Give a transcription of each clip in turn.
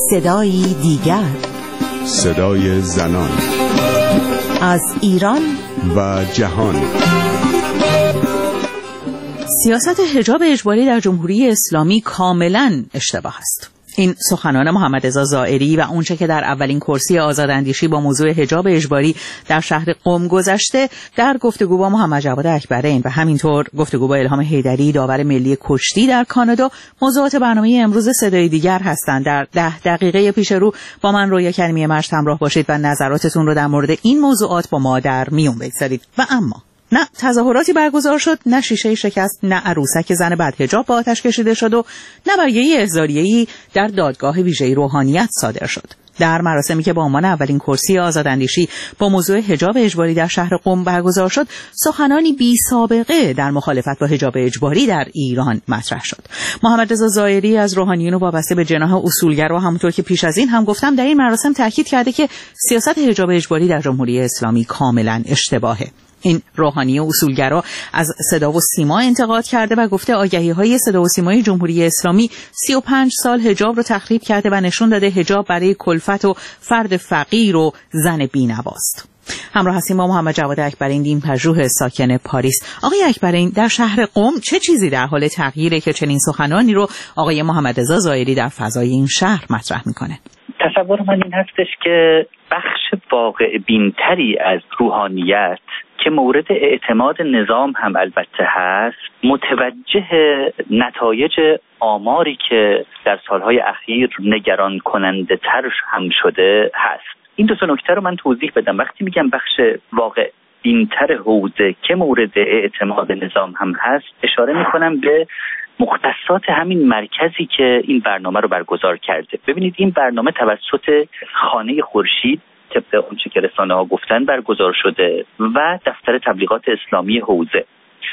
صدایی دیگر، صدای زنان از ایران و جهان. سیاست حجاب اجباری در جمهوری اسلامی کاملا اشتباه است. این سخنان محمد رضا ظاهری و اونچه که در اولین کرسی آزاداندیشی با موضوع حجاب اجباری در شهر قم گذشته در گفتگو با محمد جواد اکبرین و همینطور گفتگو با الهام حیدری داور ملی کشتی در کانادا موضوعات برنامه امروز صدای دیگر هستند. در 10 دقیقه پیش رو با من رویا کریمی مشت همراه باشید و نظراتتون رو در مورد این موضوعات با ما در میون بگذارید. و اما نه تظاهراتی برگزار شد، نه شیشه شکست، نه عروسک زن بدحجاب با آتش کشیده شد و نه برگه احضاریه‌ای در دادگاه ویژه روحانیت صادر شد. در مراسمی که با عنوان اولین کرسی آزاداندیشی با موضوع حجاب اجباری در شهر قم برگزار شد، سخنانی بی سابقه در مخالفت با حجاب اجباری در ایران مطرح شد. محمد رضا ظاهری از روحانیون وابسته به جناح اصولگرا، همونطور که پیش از این هم گفتم، در این مراسم تاکید کرده که سیاست حجاب اجباری در جمهوری اسلامی کاملا اشتباهه. این روحانی اصولگرا از صدا و سیما انتقاد کرده و گفته آگهی‌های صدا و سیمای جمهوری اسلامی 35 سال حجاب رو تخریب کرده و نشون داده حجاب برای کلفت و فرد فقیر و زن بی‌نواست. همراه هستیم با محمد جواد اکبرین، دین پژوه ساکن پاریس. آقای اکبرین، در شهر قم چه چیزی در حال تغییره که چنین سخنانی رو آقای محمد رضا ظاهری در فضای این شهر مطرح میکنه؟ تصور من این هستش که بخش واقع بینتری از روحانیت که مورد اعتماد نظام هم البته هست، متوجه نتایج آماری که در سالهای اخیر نگران کننده تر هم شده هست. این دو تا نکته رو من توضیح بدم. وقتی میگم بخش واقع بینتر حوزه که مورد اعتماد نظام هم هست، اشاره میکنم به مختصات همین مرکزی که این برنامه رو برگزار کرده. ببینید، این برنامه توسط خانه خورشید طبق اونچه که رسانه‌ها گفتن برگزار شده و دفتر تبلیغات اسلامی حوزه.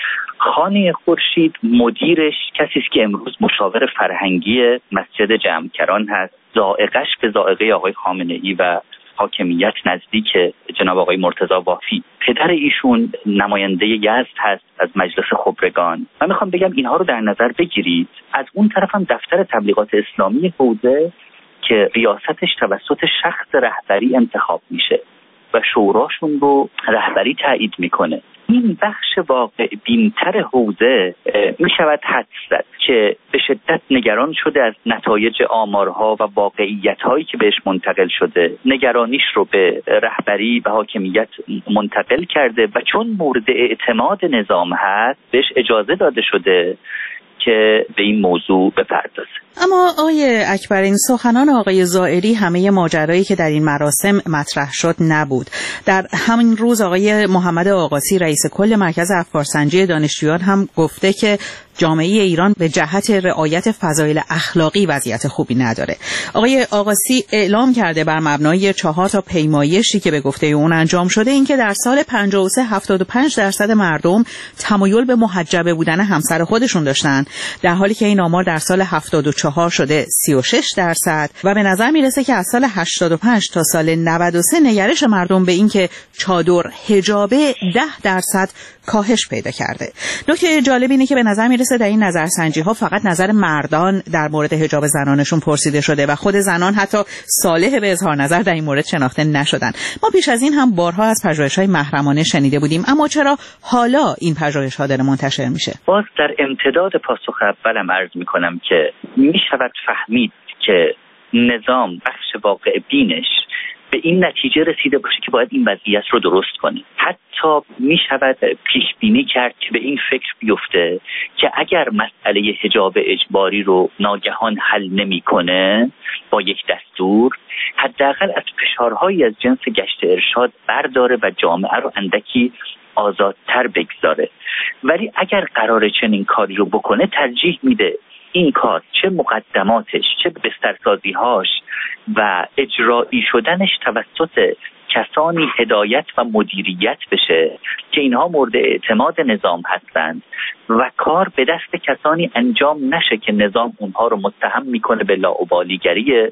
خانه خورشید مدیرش کسی است که امروز مشاور فرهنگی مسجد جمع‌کران هست. ذائقه‌اش به ذائقه آقای خامنه‌ای و حاکمیت نزدیک جناب آقای مرتضی وافی. پدر ایشون نماینده یزد هست از مجلس خبرگان. من میخوام بگم اینها رو در نظر بگیرید. از اون طرف هم دفتر تبلیغات اسلامی حوزه که ریاستش توسط شخص رهبری انتخاب میشه و شوراشون رو رهبری تایید میکنه. این بخش واقع بینتر حوزه میشود حدس زد که به شدت نگران شده از نتایج آمارها و واقعیت‌هایی که بهش منتقل شده. نگرانیش رو به رهبری و حاکمیت منتقل کرده و چون مورد اعتماد نظام هست بهش اجازه داده شده که به این موضوع بپردازه. اما آقای اکبرین، سخنان آقای ظاهری همه ماجرایی که در این مراسم مطرح شد نبود. در همین روز آقای محمد آقاسی رئیس کل مرکز افکارسنجی دانشجویان هم گفته که جامعه ایران به جهت رعایت فضایل اخلاقی وضعیت خوبی نداره. آقای آقاسی اعلام کرده بر مبنای 4 تا پیمایشی که به گفته اون انجام شده اینکه در سال 53 75% مردم تمایل به محجبه بودن همسر خودشون داشتن، در حالی که این آمار در سال 74 شده 36% و به نظر میرسه که از سال 85 تا سال 93 نگرش مردم به این که چادر حجابه 10% کاهش پیدا کرده. نکته جالب اینه که به نظر میرسه در این نظرسنجی ها فقط نظر مردان در مورد حجاب زنانشون پرسیده شده و خود زنان حتی صالح به اظهار نظر در این مورد شناخته نشدن. ما پیش از این هم بارها از پژوهش‌های محرمانه شنیده بودیم، اما چرا حالا این پژوهش‌ها داره منتشر میشه؟ باز در امتداد پاسخ اولم عرض میکنم که میشود فهمید که نظام بخش واقع بینش به این نتیجه رسیده باشه که باید این وضعیت رو درست کنه. حتی می شود پیش بینی کرد که به این فکر بیفته که اگر مسئله حجاب اجباری رو ناگهان حل نمی‌کنه با یک دستور، حداقل از فشارهایی از جنس گشت ارشاد برداره و جامعه رو اندکی آزادتر بگذاره. ولی اگر قراره چنین کاری رو بکنه، ترجیح میده این کار چه مقدماتش چه بسترسازی‌هاش و اجرایی شدنش توسط کسانی هدایت و مدیریت بشه که اینها مورد اعتماد نظام هستند و کار به دست کسانی انجام نشه که نظام اونها رو متهم میکنه به لاابالیگری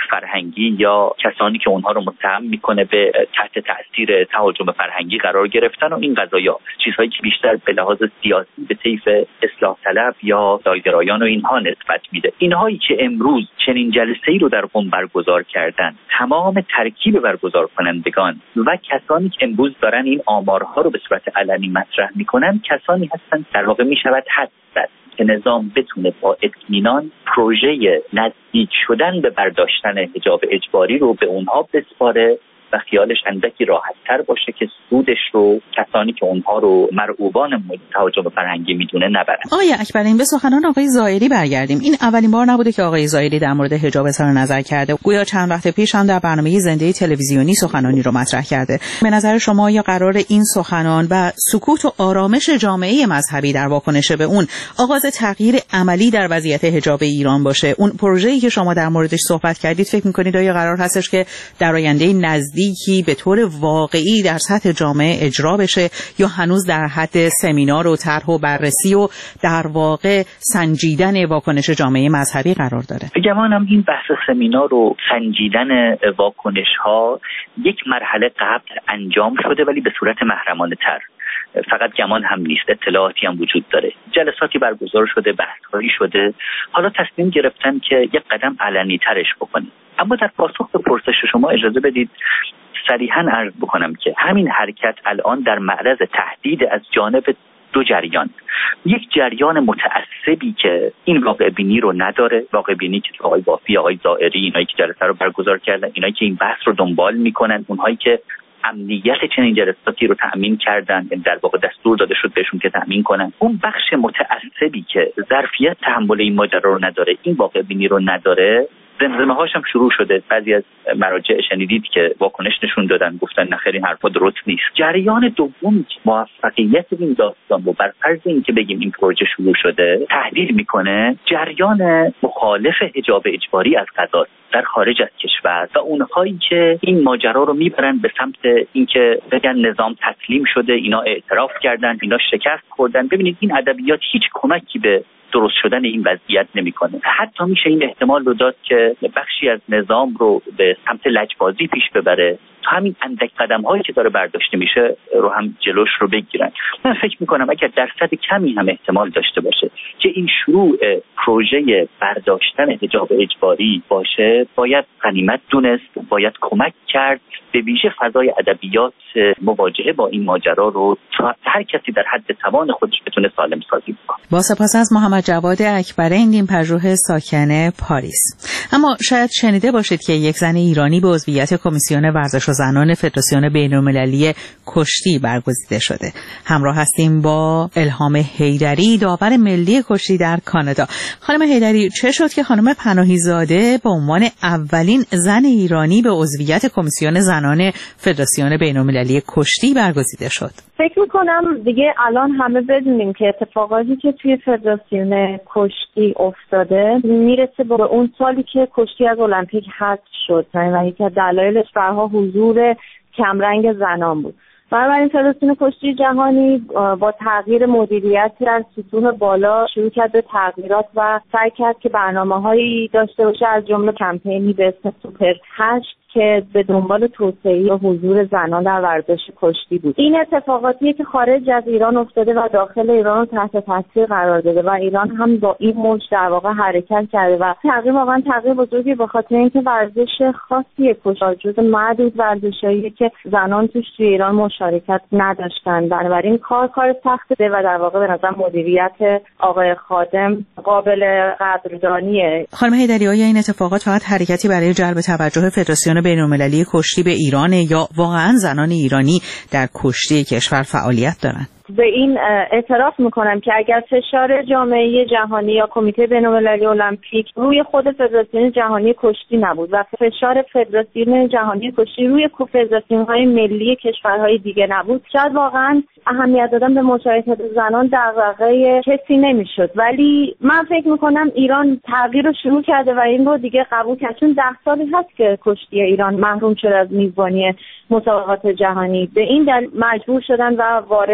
فرهنگی یا کسانی که اونها رو متهم میکنه به تحت تاثیر تهاجم فرهنگی قرار گرفتن و این قضایا چیزهایی که بیشتر به لحاظ سیاسی به طیف اصلاح طلب یا دالگرایان و اینها نسبت میده. اینهایی که امروز چنین جلسه‌ای رو در قم برگزار کردن، تمام ترکیب برگزار کنندگان و کسانی که امروز دارن این آمارها رو به صورت علنی مطرح میکنن، کسانی هستن در واقع میشود حد زد که نظام بتونه با اطمینان پروژه نزدیک شدن به برداشتن حجاب اجباری رو به اونها بسپاره و خیالش اندکی راحت‌تر باشه که سودش رو کسانی که اونها رو مرعوبان تهاجم فرهنگی میدونه نبرن. آقای اکبرین، به سخنان آقای زائری برگردیم. این اولین بار نبوده که آقای زائری در مورد حجاب اظهار نظر کرده. گویا چند وقت پیش هم در برنامه زنده تلویزیونی سخنانی رو مطرح کرده. به نظر شما یا قرار این سخنان و سکوت و آرامش جامعه مذهبی در واکنش به اون آغاز تغییر عملی در وضعیت حجاب ایران باشه؟ اون پروژه‌ای که شما در موردش صحبت کردید فکر می‌کنید آیا قرار هستش که در آینده نزدیکی به طور واقعی در سطح جامعه اجرا بشه یا هنوز در حد سمینار و طرح و بررسی و در واقع سنجیدن واکنش جامعه مذهبی قرار داره؟ گمانم این بحث سمینار و سنجیدن واکنش‌ها یک مرحله قبل انجام شده ولی به صورت محرمانه‌تر. فقط گمان هم نیست، اطلاعاتی هم وجود داره. جلساتی برگزار شده، بحث‌هایی شده. حالا تصمیم گرفتن که یک قدم علنی ترش بکنیم. اما در پاسخ به پرسش شما اجازه بدید صریحاً عرض بکنم که همین حرکت الان در معرض تهدید از جانب دو جریان. یک جریان متعصبی که این واقع بینی رو نداره، واقع بینی که آقای بافی، آقای زائری، اینایی که جلسه رو برگزار کردن، اینایی که این بحث رو دنبال میکنن، اونهایی که امنیت چنین جلساتی رو تأمین کردن، در واقع دستور داده شد بهشون که تأمین کنن. اون بخش متعصبی که ظرفیت تحمل این ماجرا رو نداره، این واقع بینی رو نداره، زمزمه هاش هم شروع شده. بعضی از مراجع شنیدید که واکنش نشون دادن، گفتن نخیر این حرفا درست نیست. جریان دومی که موفقیت این داستان رو بر فرض این که بگیم این پروژه شروع شده تهدید میکنه، جریان مخالف حجاب اجباری از قضا در خارج از کشور و اونهایی که این ماجرا رو میبرن به سمت اینکه بگن نظام تسلیم شده، اینا اعتراف کردن، اینا شکست خوردن. ببینید این ادبیات هیچ کمکی به درست شدن این وضعیت نمیکنه. حتی میشه این احتمال رو داد که بخشی از نظام رو به سمت لجبازی پیش ببره تا همین اندک قدم هایی که داره برداشته میشه رو هم جلوش رو بگیرن. من فکر میکنم اگر درصد کمی هم احتمال داشته باشه که این شروع پروژه برداشتن حجاب اجباری باشه، باید غنیمت دونست، باید کمک کرد به ویژه فضای ادبیات مواجهه با این ماجرا رو تا هر کسی در حد توان خودش بتونه سالم سازی بکنه. با سپاس از محمد جواد اکبرین، این پژوه ساکن پاریس. اما شاید شنیده باشید که یک زن ایرانی به عضویت کمیسیون ورزش و زنان فدراسیون بین‌المللی کشتی برگزیده شده. همراه هستیم با الهام حیدری، داور ملی کشتی در کانادا. خانم حیدری، چه شد که خانم پناهی زاده به عنوان اولین زن ایرانی به عضویت کمیسیون زنان فدراسیون بین‌المللی کشتی برگزیده شد؟ فکر میکنم دیگه الان همه بدونیم که اتفاقاتی که توی فدراسیون کشتی افتاده میرسه به اون سالی که کشتی از المپیک حذف شد و یکی از دلایلش برها حضور کمرنگ زنان بود. بنابراین فدراسیون کشتی جهانی با تغییر مدیریت در سطوح بالا شروع کرد به تغییرات و سعی کرد که برنامه‌هایی داشته باشه، از جمله کمپینی به اسم سوپر 8 که به دنبال توسعه و حضور زنان در ورزش کشتی بود. این اتفاقاتیه که خارج از ایران افتاده و داخل ایران رو تحت تاثیر قرار داده و ایران هم با این موج در واقع حرکت کرده و تغییر واقعا تغییر بزرگی به خاطر اینکه ورزش خاصیه، کشتی جزو معدود ورزشاییه که زنان توش توی ایران مشارکت نداشتن. بنابراین کار سخته و در واقع به نظر مدیریت آقای خادم قابل قدردانیه. خانم حیدری، آیا این اتفاقات فقط حرکتی برای جلب توجه فدراسیون بین‌المللی کشتی به ایران یا واقعا زنان ایرانی در کشتی کشور فعالیت دارند؟ به این اعتراف میکنم که اگر فشار جامعه جهانی یا کمیته بین‌المللی المپیک روی خود فدراسیون جهانی کشتی نبود و فشار فدراسیون جهانی کشتی روی فدراسیون‌های ملی کشورهای دیگه نبود، شاید واقعا اهمیت دادن به مشارکت زنان دغدغه کسی نمیشد. ولی من فکر میکنم ایران تغییر رو شروع کرده و این رو دیگه قبول کرد، چون 10 سالی هست که کشتی ایران محروم شده از میزبانی مسابقات جهانی. به این دلیل مجبور شدن و وارد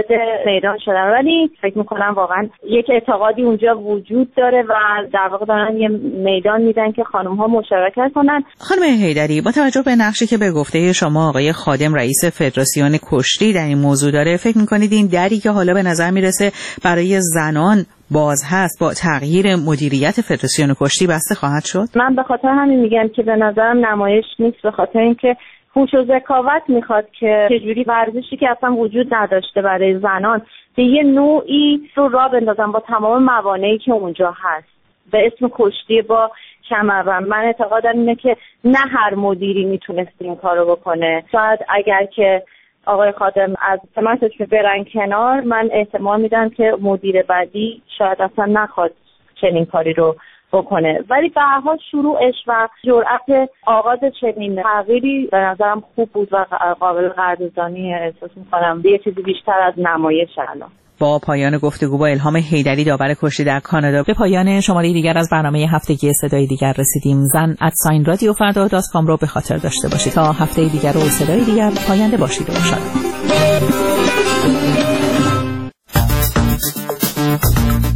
میدان شدن. ولی فکر میکنم واقعا یک اعتقادی اونجا وجود داره و در واقع دارن یه میدان میدن که خانم ها مشارکت کنن. خانم حیدری، با توجه به نقشی که به گفته شما آقای خادم رئیس فدراسیون کشتی در این موضوع داره، فکر میکنید این دری که حالا به نظر میرسه برای زنان باز هست با تغییر مدیریت فدراسیون کشتی بسته خواهد شد؟ من به خاطر همین میگم که به نظرم نمایش نیست، به خاطر اینکه هوش و ذکاوت میخواد که چجوری ورزشی که اصلا وجود نداشته برای زنان به یه نوعی رو راه بندازن با تمام موانعی که اونجا هست به اسم کشتی با کمربند. من اعتقادم اینه که نه هر مدیری میتونست این کارو بکنه. شاید اگر که آقای خادم از سمتش برن کنار، من احتمال میدم که مدیر بعدی شاید اصلا نخواد چنین کاری رو بکنه. ولی به هر حال شروعش و جرأت آغاز چنین تغییری به نظرم خوب بود و قابل قدردانی احساس میکنم. یه چیزی بیشتر از نمایش الان. با پایان گفتگو با الهام حیدری داور کشتی در کانادا به پایان شماره دیگر از برنامه هفتگی صدای دیگر رسیدیم. زن@radiofrda.com رو به خاطر داشته باشید تا هفته دیگر و صدای دیگر پاینده باشید و شاد.